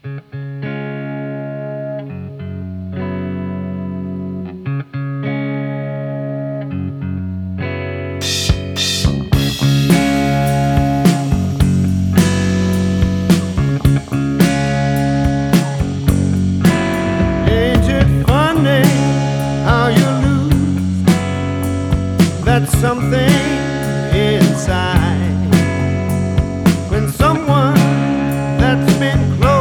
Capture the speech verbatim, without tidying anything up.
Ain't it funny how you lose that something inside when someone that's been close